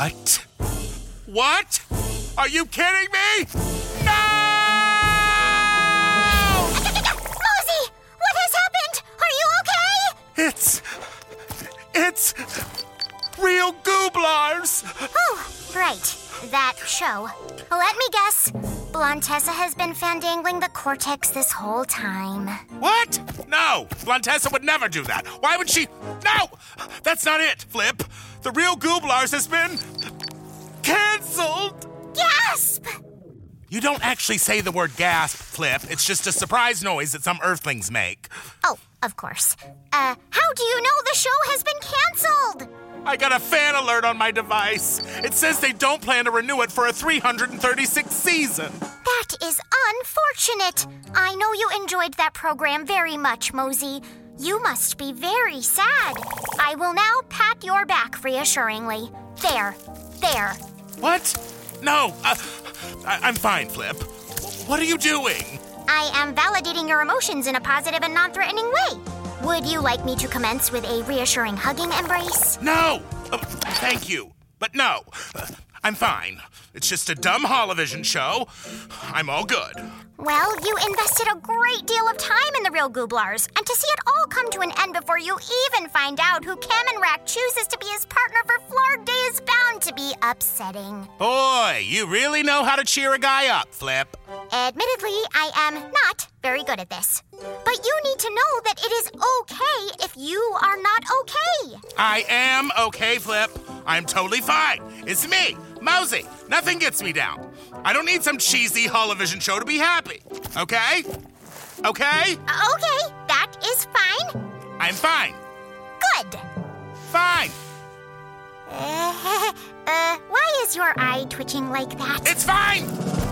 What? What? Are you kidding me? No! Mosey, what has happened? Are you okay? It's real Gooblars. Oh, right. That show. Let me guess. Blontessa has been fandangling the Cortex this whole time. What? No, Blontessa would never do that. Why would she? No! That's not it, Flip. The real Gooblars has been canceled. Gasp! You don't actually say the word gasp, Flip. It's just a surprise noise that some Earthlings make. Oh, of course. How do you know the show has been canceled? I got a fan alert on my device. It says they don't plan to renew it for a 336th season. That is unfortunate. I know you enjoyed that program very much, Mosey. You must be very sad. I will now pat your back reassuringly. There. What? No, I'm fine, Flip. What are you doing? I am validating your emotions in a positive and non-threatening way. Would you like me to commence with a reassuring hugging embrace? No! Thank you. But no, I'm fine. It's just a dumb Holovision show. I'm all good. Well, you invested a great deal of time in the real Gooblars, and to see it all come to an end before you even find out who Kamenrak chooses to be his partner for Flarg Day is bound to be upsetting. Boy, you really know how to cheer a guy up, Flip. Admittedly, I am not very good at this. But you need to know that it is okay if you are not okay. I am okay, Flip. I'm totally fine. It's me, Mosey. Nothing gets me down. I don't need some cheesy Holovision show to be happy. Okay? Okay? Okay, that is fine. I'm fine. Good. Fine. Why is your eye twitching like that? It's fine!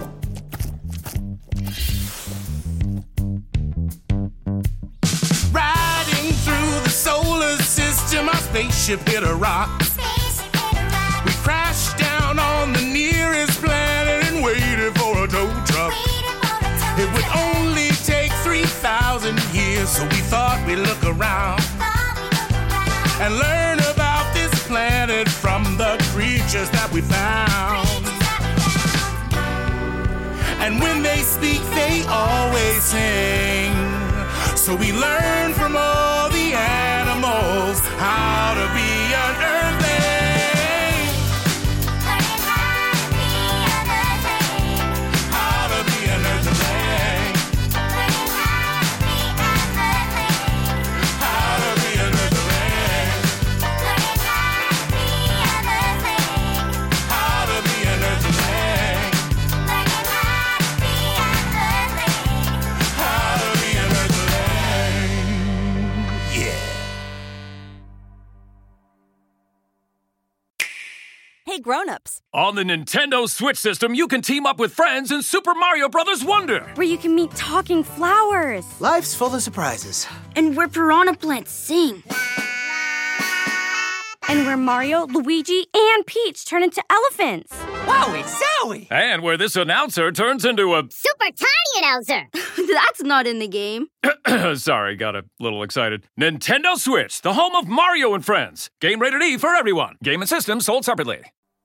Riding through the solar system, our spaceship hit a rock. We crashed down on the nearest planet and waited for a tow truck. It would only take 3,000 years, so we thought we'd look around and learn about this planet from the creatures that we found. And when they speak, they always sing. So we learn from all the animals how to be an earthling. How to be an earthling. How to be an earthling. How to be an earthling. How to be an earthling. Yeah. Hey, grown-ups. On the Nintendo Switch system, you can team up with friends in Super Mario Bros. Wonder. Where you can meet talking flowers. Life's full of surprises. And where piranha plants sing. And where Mario, Luigi, and Peach turn into elephants. Wowie zowie! And where this announcer turns into a... Super tiny announcer. That's not in the game. Sorry, got a little excited. Nintendo Switch, the home of Mario and Friends. Game rated E for everyone. Game and system sold separately.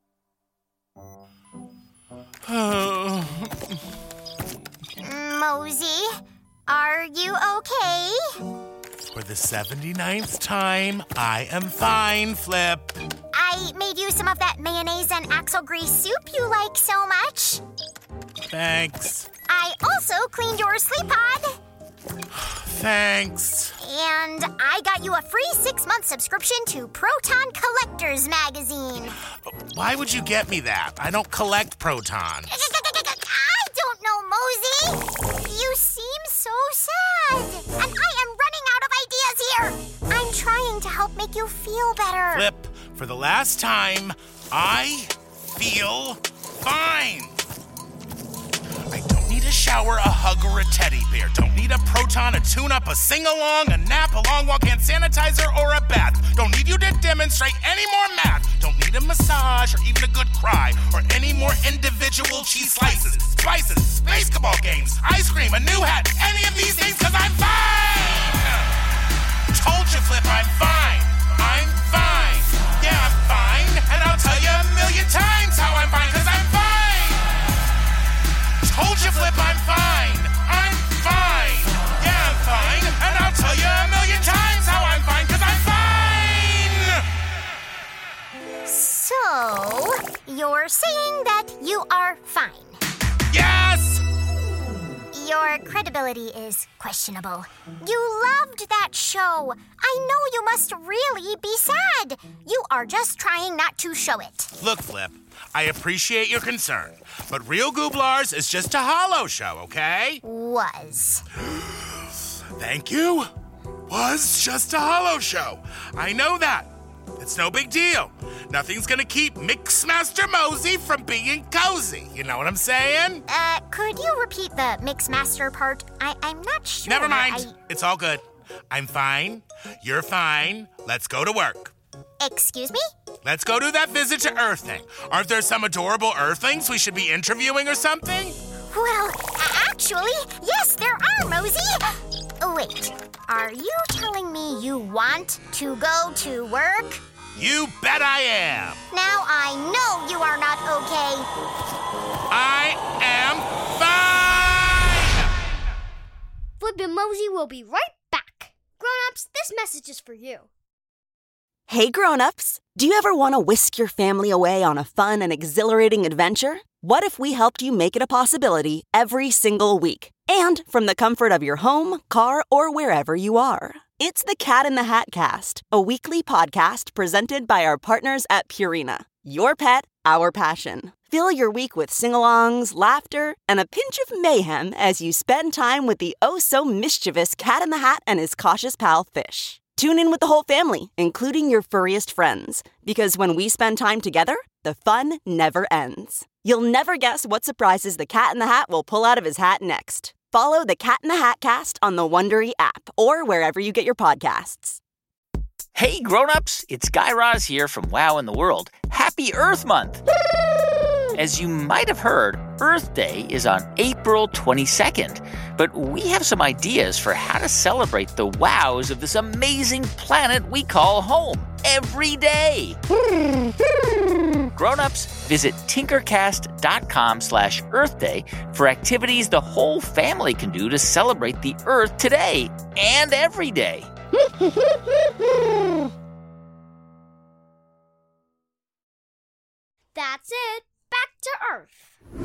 Mosey, are you okay? For the 79th time, I am fine, Flip. I made you some of that mayonnaise and axle grease soup you like so much. Thanks. I also cleaned your sleep pod. Thanks. And I got you a free 6-month subscription to Proton Collectors magazine. Why would you get me that? I don't collect protons. I don't know, Mosey. You seem so sad. And I am running out of ideas here. I'm trying to help make you feel better. Flip, for the last time, I feel fine. I don't need a shower, a hug, or a teddy bear. Don't need a proton, a tune-up, a sing-along, a nap, a long walk, hand sanitizer, or a bath. Don't need you to demonstrate any more math. Don't need a massage or even a good cry or any more individual cheese slices, spices, basketball games, ice cream, a new hat, any of these things, because I'm fine! Told you, Flip, I'm fine. I'm fine. Yeah, I'm fine. And I'll tell you a million are saying that you are fine. Yes! Your credibility is questionable. You loved that show. I know you must really be sad. You are just trying not to show it. Look, Flip, I appreciate your concern, but Real Gooblars is just a hollow show, okay? Was. Thank you. Was just a hollow show. I know that. It's no big deal. Nothing's gonna keep Mixmaster Mosey from being cozy. You know what I'm saying? Could you repeat the Mixmaster part? I'm not sure. Never mind. It's all good. I'm fine. You're fine. Let's go to work. Excuse me? Let's go do that visit to Earth thing. Aren't there some adorable Earthlings we should be interviewing or something? Well, actually, yes, there are, Mosey. Wait, are you telling me you want to go to work? You bet I am. Now I know you are not okay. I am fine! Flip and Mosey will be right back. Grown-ups, this message is for you. Hey grown-ups, do you ever want to whisk your family away on a fun and exhilarating adventure? What if we helped you make it a possibility every single week? And from the comfort of your home, car, or wherever you are. It's the Cat in the Hat Cast, a weekly podcast presented by our partners at Purina. Your pet, our passion. Fill your week with sing-alongs, laughter, and a pinch of mayhem as you spend time with the oh-so-mischievous Cat in the Hat and his cautious pal, Fish. Tune in with the whole family, including your furriest friends, because when we spend time together, the fun never ends. You'll never guess what surprises the Cat in the Hat will pull out of his hat next. Follow the Cat in the Hat Cast on the Wondery app or wherever you get your podcasts. Hey grown-ups, it's Guy Raz here from Wow in the World. Happy Earth Month! As you might have heard, Earth Day is on April 22nd, but we have some ideas for how to celebrate the wows of this amazing planet we call home every day. Grown-ups, visit tinkercast.com/Earth Day for activities the whole family can do to celebrate the Earth today and every day. That's it. Back to Earth.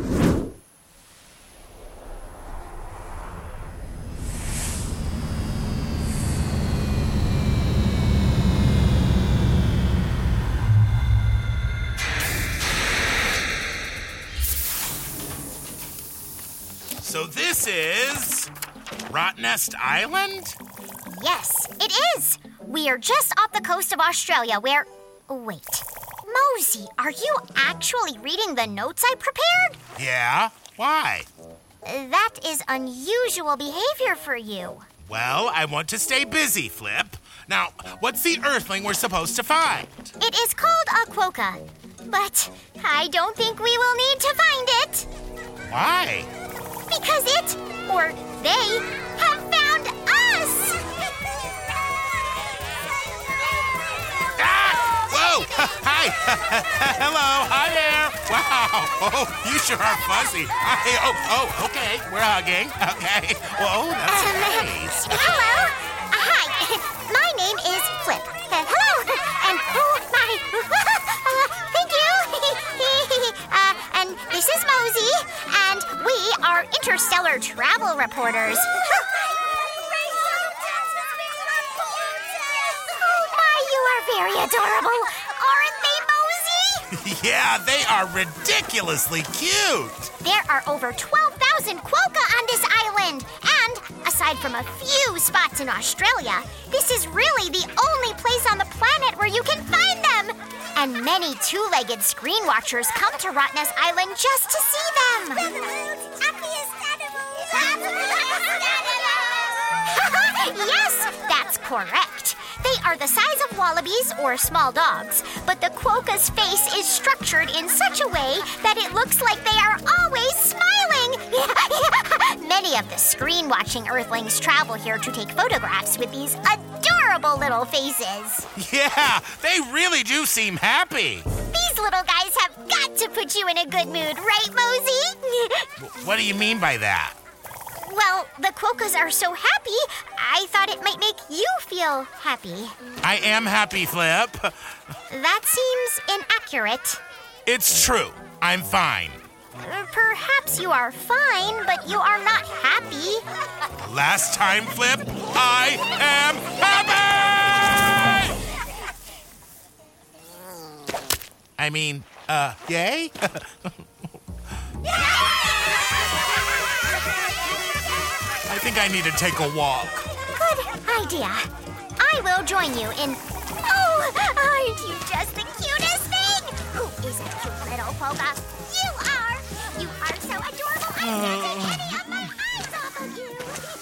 So this is Rottnest Island? Yes, it is. We are just off the coast of Australia where... Wait. Mosey, are you actually reading the notes I prepared? Yeah? Why? That is unusual behavior for you. Well, I want to stay busy, Flip. Now, what's the Earthling we're supposed to find? It is called a quokka, but I don't think we will need to find it. Why? Because it, or they, have found us! Whoa! Hi! Hello! Hi there! Wow! Oh, you sure are fuzzy. Hi. Oh, okay. We're hugging. Okay. Whoa, that's nice. Hello! Hi. My name is Flip. Hello! And oh, my... thank you! And this is Mosey, and we are interstellar travel reporters. Very adorable, aren't they, Mosey? Yeah, they are ridiculously cute. There are over 12,000 quokka on this island. And aside from a few spots in Australia, this is really the only place on the planet where you can find them. And many two-legged screen watchers come to Rottnest Island just to see them. The world's happiest animals. Yes, that's correct. They are the size of wallabies or small dogs, but the quokka's face is structured in such a way that it looks like they are always smiling. Many of the screen-watching Earthlings travel here to take photographs with these adorable little faces. Yeah, they really do seem happy. These little guys have got to put you in a good mood, right, Mosey? What do you mean by that? Well, the quokkas are so happy, I thought it might make you feel happy. I am happy, Flip. That seems inaccurate. It's true. I'm fine. Perhaps you are fine, but you are not happy. Last time, Flip, I am happy! I mean, yay? I think I need to take a walk. Good idea. I will join you in... Oh, aren't you just the cutest thing? Who isn't cute, little Polka? You are! You are so adorable, I can't take any of my eyes off of you.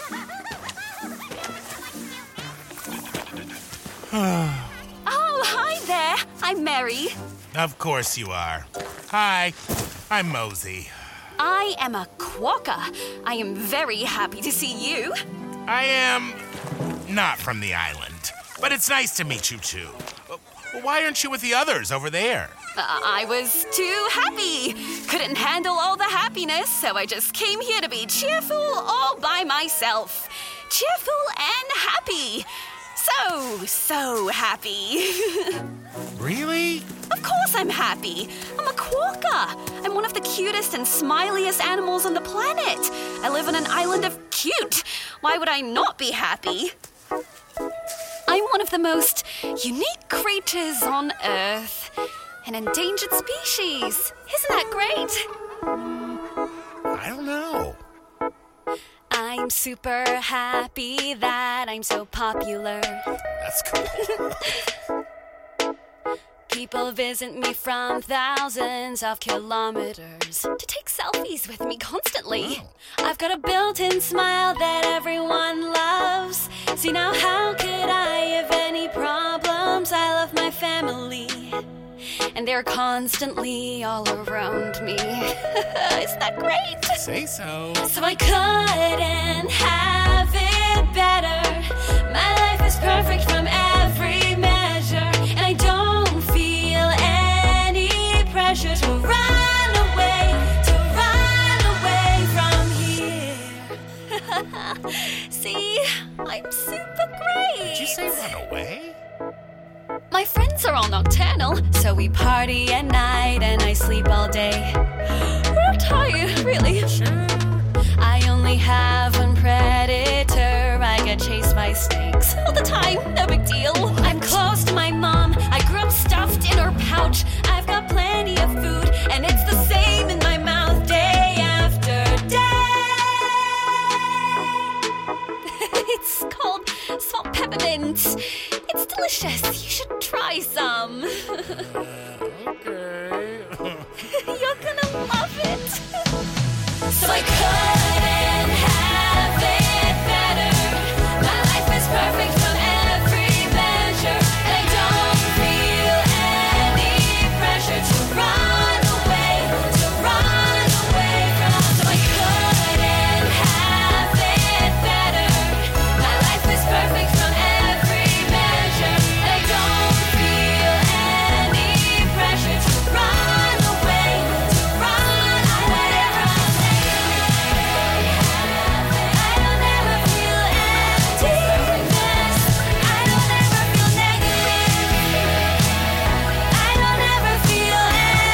Oh, hi there. I'm Mary. Of course you are. Hi, I'm Mosey. I am a quokka. I am very happy to see you. I am not from the island, but it's nice to meet you too. Why aren't you with the others over there? I was too happy. Couldn't handle all the happiness, so I just came here to be cheerful all by myself. Cheerful and happy. So happy. Really? Of course I'm happy. I'm a quokka. I'm one of the cutest and smiliest animals on the planet. I live on an island of cute. Why would I not be happy? I'm one of the most unique creatures on Earth. An endangered species. Isn't that great? I don't know. I'm super happy that I'm so popular. That's cool. People visit me from thousands of kilometers to take selfies with me constantly. Oh. I've got a built-in smile that everyone loves. See, now how could I have any problems? I love my family, and they're constantly all around me. Isn't that great? Say so. So I couldn't have it better. My life is perfect from every measure, and I don't feel any pressure to run away from here. See, I'm super great. Did you say run away? My friends are all nocturnal, so we party at night and I sleep all day. I'm tired, really. Sure. I only have one predator. I get chased by snakes all the time, no big deal. I'm close to my mom. I grew up stuffed in her pouch. I've got plenty of food, and it's the same in my mouth day after day. It's called salt peppermint. It's delicious. You should try some. Okay. You're gonna love it. So I couldn't have it better. My life is perfect from every measure, and I don't feel any pressure to run away from. So I couldn't have it better. My life is perfect from every measure, and I don't feel any pressure to run away from. I don't ever feel emptiness. I don't ever feel negative. I don't ever feel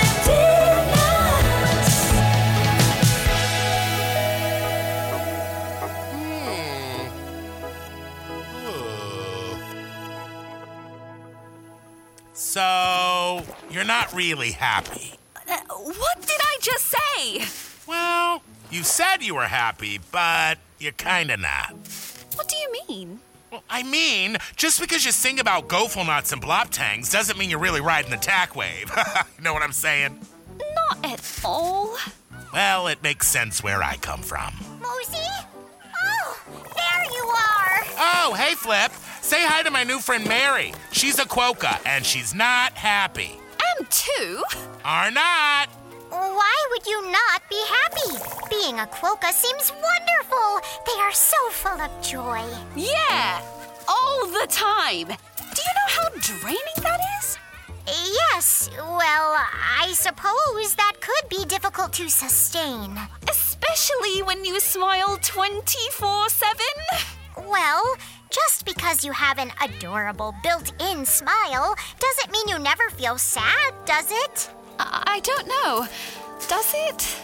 So, you're not really happy. What did I just say? Well, you said you were happy, but you're kinda not. What do you mean? Well, I mean, just because you sing about gofulnuts and bloptangs doesn't mean you're really riding the tack wave. You know what I'm saying? Not at all. Well, it makes sense where I come from. Mosey? Oh, there you are. Oh, hey, Flip. Say hi to my new friend Mary. She's a quokka, and she's not happy. Am too. Are not. Why would you not be happy? Being a quokka seems wonderful. They are so full of joy. Yeah, all the time. Do you know how draining that is? Yes, well, I suppose that could be difficult to sustain. Especially when you smile 24/7. Well, just because you have an adorable built-in smile doesn't mean you never feel sad, does it? I don't know. Does it?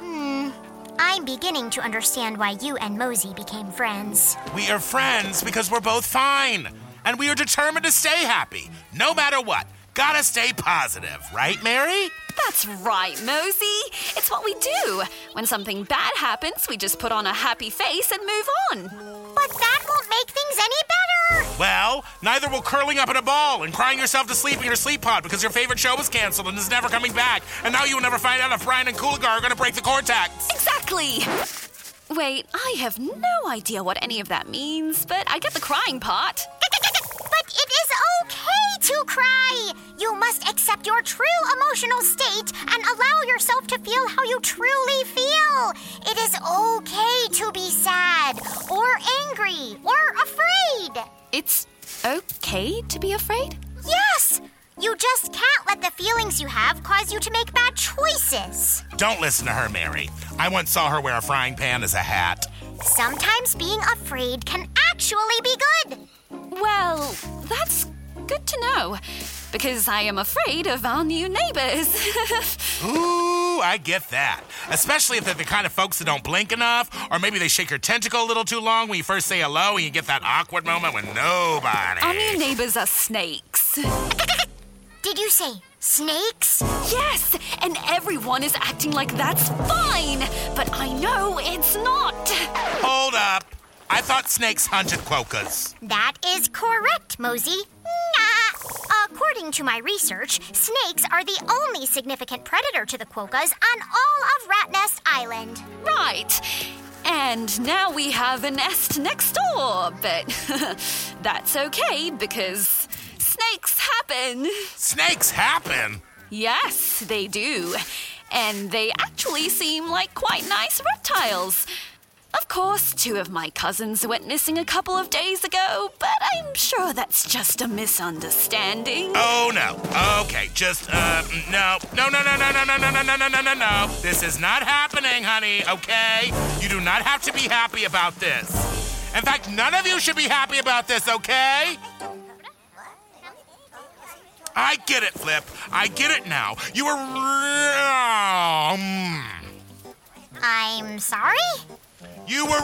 I'm beginning to understand why you and Mosey became friends. We are friends because we're both fine. And we are determined to stay happy, no matter what. Gotta stay positive, right, Mary? That's right, Mosey. It's what we do. When something bad happens, we just put on a happy face and move on. But that won't make things any better. Well, neither will curling up in a ball and crying yourself to sleep in your sleep pod because your favorite show was canceled and is never coming back. And now you will never find out if Brian and Cooligar are going to break the cortex. Exactly. Wait, I have no idea what any of that means, but I get the crying part. But it is okay to cry. You must accept your true emotional state and allow yourself to feel how you truly feel. It is okay to be sad or angry or afraid. It's okay to be afraid? Yes! You just can't let the feelings you have cause you to make bad choices. Don't listen to her, Mary. I once saw her wear a frying pan as a hat. Sometimes being afraid can actually be good. Well, that's good to know, because I am afraid of our new neighbors. Ooh, I get that. Especially if they're the kind of folks that don't blink enough, or maybe they shake your tentacle a little too long when you first say hello and you get that awkward moment when nobody... Our new neighbors are snakes. Did you say snakes? Yes, and everyone is acting like that's fine, but I know it's not. Hold up. I thought snakes hunted quokkas. That is correct, Mosey. According to my research, snakes are the only significant predator to the quokkas on all of Rat Nest Island. Right. And now we have a nest next door, but that's okay because snakes happen. Snakes happen? Yes, they do. And they actually seem like quite nice reptiles. Of course, 2 of my cousins went missing a couple of days ago, but I'm sure that's just a misunderstanding. Oh, no. Okay, just, no. No. This is not happening, honey, okay? You do not have to be happy about this. In fact, none of you should be happy about this, okay? I get it, Flip. I get it now. You were... I'm sorry? You were...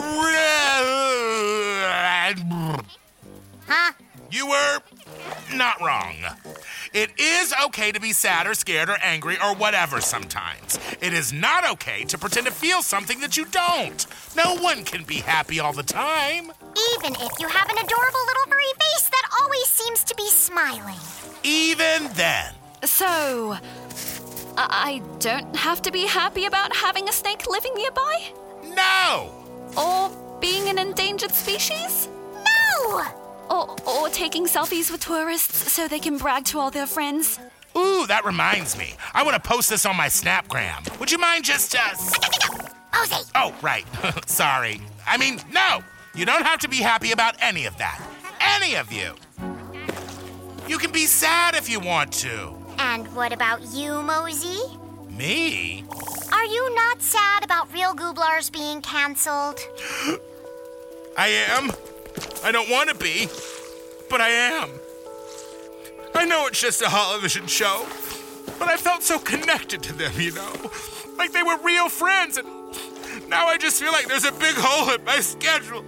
Huh? You were not wrong. It is okay to be sad or scared or angry or whatever sometimes. It is not okay to pretend to feel something that you don't. No one can be happy all the time. Even if you have an adorable little furry face that always seems to be smiling. Even then. So, I don't have to be happy about having a snake living nearby? No! Or being an endangered species? No! Or taking selfies with tourists so they can brag to all their friends? Ooh, that reminds me. I want to post this on my Snapgram. Would you mind just, Mosey! Oh, right. Sorry. I mean, no! You don't have to be happy about any of that. Any of you. You can be sad if you want to. And what about you, Mosey? Me? Are you not sad about Real Gooblars being canceled? I am. I don't want to be, but I am. I know it's just a television show, but I felt so connected to them, you know? Like they were real friends, and now I just feel like there's a big hole in my schedule.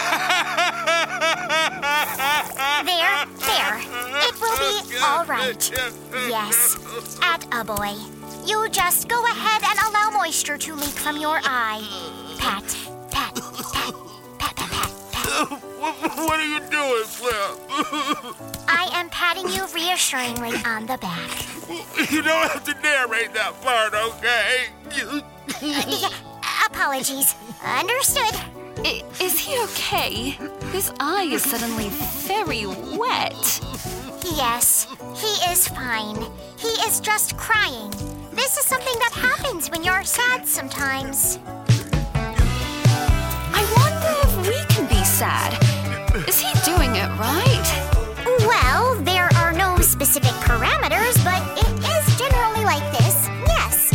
There. It will be all right. Yes, attaboy. You just go ahead and allow moisture to leak from your eye. Pat, pat, pat, pat, pat, pat, pat. What are you doing, Flip? I am patting you reassuringly on the back. You don't have to narrate that part, okay? Apologies. Understood. Is he okay? His eye is suddenly very wet. Yes, he is fine. He is just crying. This is something that happens when you're sad sometimes. I wonder if we can be sad. Is he doing it right? Well, there are no specific parameters, but it is generally like this. Yes.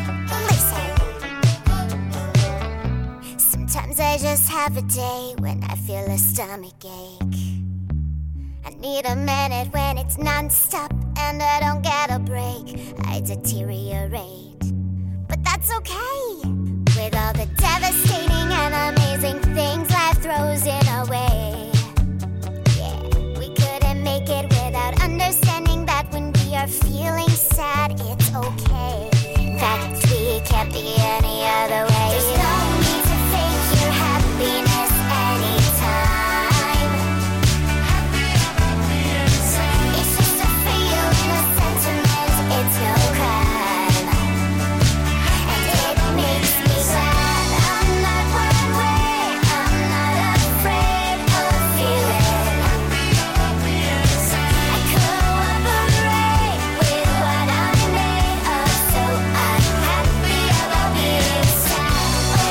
Listen. Sometimes I just have a day when I feel a stomach ache. I need a minute when it's non-stop and I don't get a break. I deteriorate, but that's okay. With all the devastating and amazing things life throws in a way. Yeah, we couldn't make it without understanding that when we are feeling sad, it's okay. In fact, we can't be any other way. There's no need to fake your happiness anytime. It's just a feeling, a sentiment, it's no crime. And it makes me glad I'm not one way. I'm not afraid of feeling. I cooperate with what I'm made of, so I'm happy about being sad.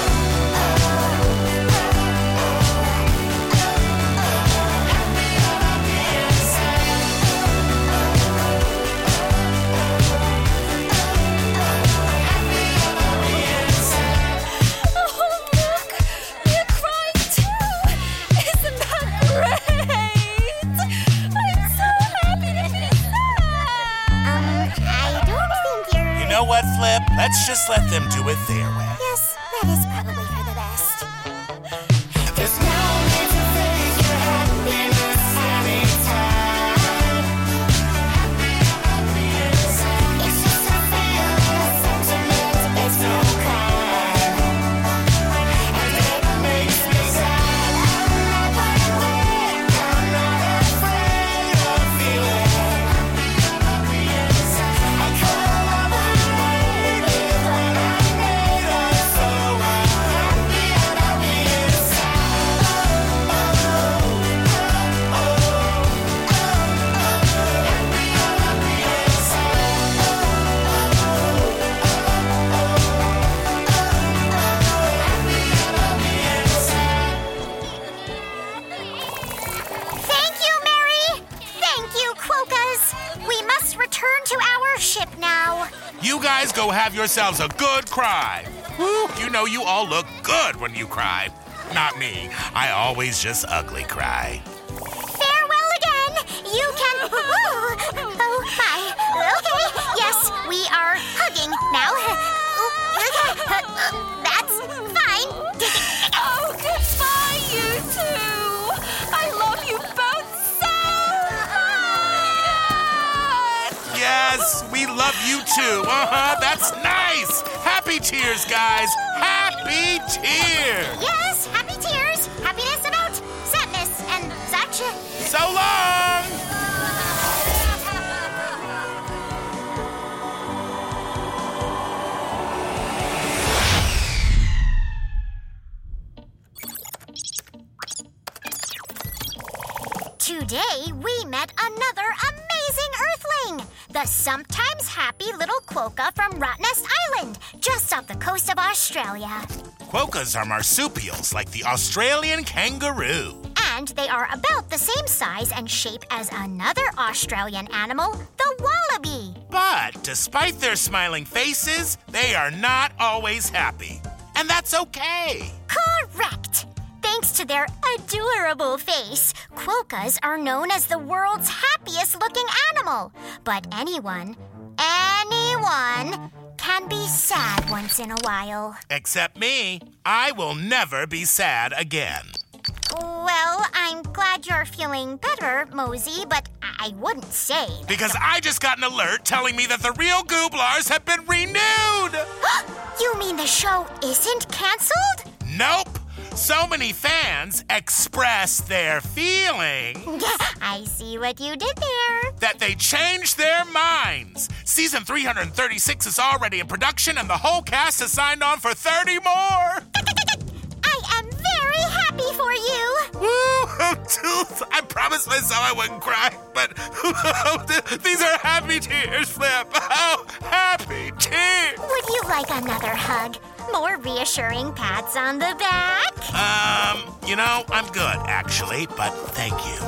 Oh, look! You're crying too! Isn't that great? I'm so happy to be sad! I don't think you're... You know what, Flip? Let's just let them do it their way. Yes, that is probably for the best. There's no need to fake your happiness anytime. It's just a feeling, a sentiment, it's no crime. And it makes me sad. I'm not one way. I'm not afraid of feeling. I cooperate with what I'm made of, so I'm happy about being Thank you, Mary! Thank you, Quokkas! We must return to our ship now. You guys go have yourselves a good cry. Woo, you know you all look good when you cry. Not me. I always just ugly cry. Farewell again! You can... Oh, my. Okay, yes, we are hugging now. That's fine. Oh, goodbye, you two! I love you both so much! Yes, we love you too. That's nice. Happy tears, guys. Happy tears. Yes, happy tears. Happiness about sadness and such. So long. Today, we met another amazing Earthling, the sometimes happy little Quokka from Rottnest Island, just off the coast of Australia. Quokkas are marsupials like the Australian kangaroo. And they are about the same size and shape as another Australian animal, the wallaby. But despite their smiling faces, they are not always happy. And that's okay. Correct. Thanks to their adorable face, Quokkas are known as the world's happiest looking animal. But anyone can be sad once in a while. Except me. I will never be sad again. Well, I'm glad you're feeling better, Mosey, but I wouldn't say. Because I just got an alert telling me that the real Gooblars have been renewed! You mean the show isn't canceled? Nope. So many fans express their feeling I see what you did there. that they changed their minds. Season 336 is already in production and the whole cast has signed on for 30 more. I am very happy for you. Woo! I promised myself I wouldn't cry, but these are happy tears, Flip. Oh, happy tears. Would you like another hug? More reassuring pats on the back? You know, I'm good, actually, but thank you.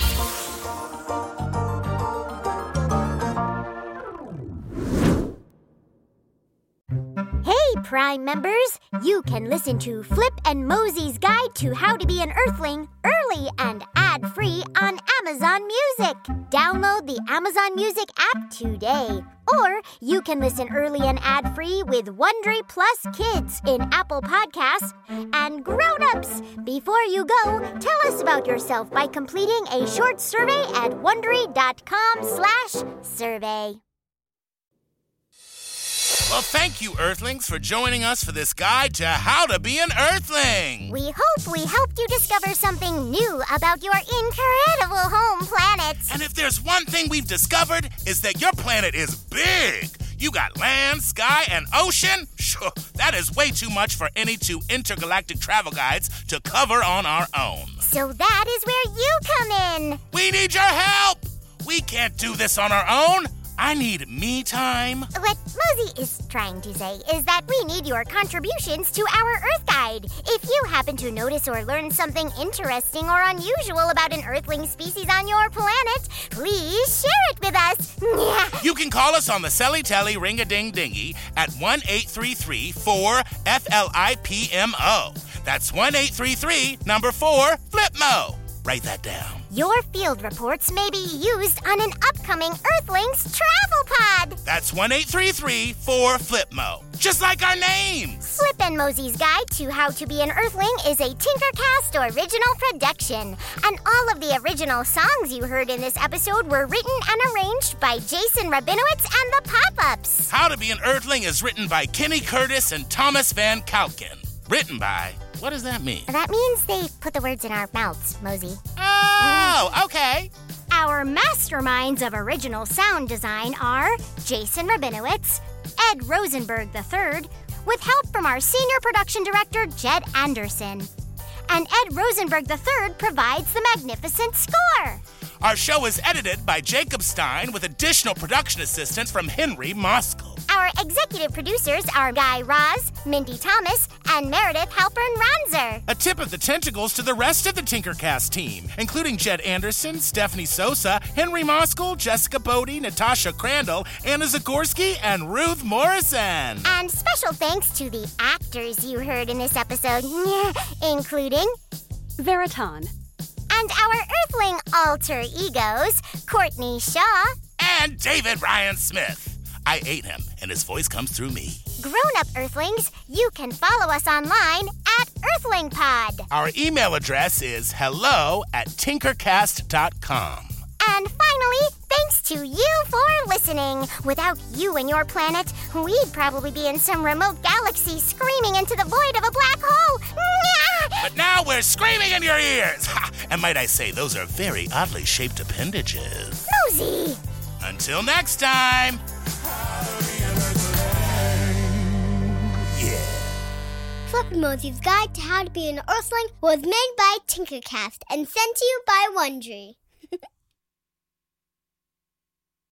Hey, Prime members! You can listen to Flip and Mosey's Guide to How to Be an Earthling early and ad-free on Amazon Music. Download the Amazon Music app today. Or you can listen early and ad-free with Wondery Plus Kids in Apple Podcasts. And grown-ups, before you go, tell us about yourself by completing a short survey at Wondery.com/survey. Well, thank you, Earthlings, for joining us for this guide to how to be an Earthling. We hope we helped you discover something new about your incredible home planet. And if there's one thing we've discovered, is that your planet is big. You got land, sky, and ocean? Sure, that is way too much for any two intergalactic travel guides to cover on our own. So that is where you come in. We need your help! We can't do this on our own. I need me time. What Mosey is trying to say is that we need your contributions to our Earth Guide. If you happen to notice or learn something interesting or unusual about an Earthling species on your planet, please share it with us. You can call us on the Selly Telly Ring-a-Ding-Dingy at 1-833-4-FLIPMO. That's 1-833-4-FLIPMO. Write that down. Your field reports may be used on an upcoming Earthlings travel pod. That's 1-833-4-FLIPMO. Just like our names. Flip and Mosey's Guide to How to Be an Earthling is a Tinkercast original production. And all of the original songs you heard in this episode were written and arranged by Jason Rabinowitz and the Pop-Ups. How to Be an Earthling is written by Kenny Curtis and Thomas Van Kalken. Written by... What does that mean? That means they put the words in our mouths, Mosey. Oh, okay. Our masterminds of original sound design are Jason Rabinowitz, Ed Rosenberg III, with help from our senior production director, Jed Anderson. And Ed Rosenberg III provides the magnificent score. Our show is edited by Jacob Stein with additional production assistance from Henry Moskal. Our executive producers are Guy Raz, Mindy Thomas, and Meredith Halpern-Ranzer. A tip of the tentacles to the rest of the Tinkercast team, including Jed Anderson, Stephanie Sosa, Henry Moskal, Jessica Bodie, Natasha Crandall, Anna Zagorski, and Ruth Morrison. And special thanks to the actors you heard in this episode, including Veritan. And our Earthling alter egos, Courtney Shaw and David Ryan Smith. I ate him, and his voice comes through me. Grown-up Earthlings, you can follow us online at EarthlingPod. Our email address is hello@tinkercast.com. And finally, thanks to you for listening. Without you and your planet, we'd probably be in some remote galaxy screaming into the void of a black hole. But now we're screaming in your ears. And might I say, those are very oddly shaped appendages. Mosey! Until next time. Yeah. Flip and Mosey's Guide to How to Be an Earthling was made by Tinkercast and sent to you by Wondery.